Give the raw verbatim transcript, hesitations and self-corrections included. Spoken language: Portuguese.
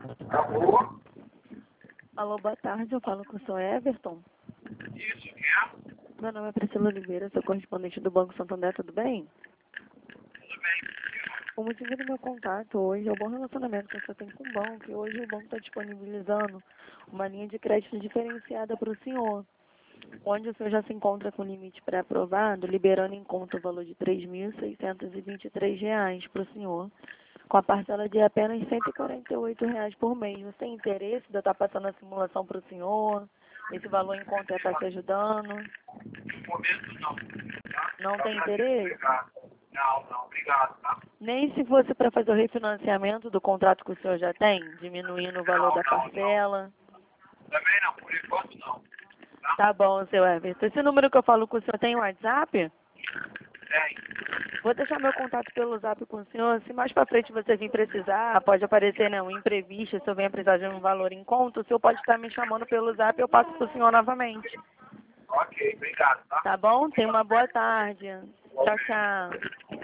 Alô? Alô, boa tarde, eu falo com o senhor Everton. Isso, quem é? Meu nome é Priscila Oliveira, sou correspondente do Banco Santander, tudo bem? Tudo bem? O motivo do meu contato hoje é o bom relacionamento que você tem com o banco, e hoje o banco está disponibilizando uma linha de crédito diferenciada para o senhor, onde o senhor já se encontra com limite pré-aprovado, liberando em conta o valor de três mil seiscentos e vinte e três reais para o senhor, com a parcela de apenas cento e quarenta e oito reais por mês. Você tem interesse de eu estar passando a simulação para o senhor? Esse valor em conta ia estar te ajudando? No momento não. Tá? Não Tá tem pra- interesse? Obrigado. Não, não, obrigado, tá? Nem se fosse para fazer o refinanciamento do contrato que o senhor já tem, diminuindo o valor Não, da não, não. parcela. Também não, por enquanto não. Tá? Tá bom, seu Everton. Esse número que eu falo com o senhor tem WhatsApp? Tem. Vou deixar meu contato pelo Zap com o senhor. Se mais para frente você vir precisar, pode aparecer, né, um imprevisto, se eu venha precisar de um valor em conta, o senhor pode estar me chamando pelo Zap, eu passo para o senhor novamente. Ok, obrigado, tá? Tá bom? Tenha uma boa tarde. Tchau, tchau.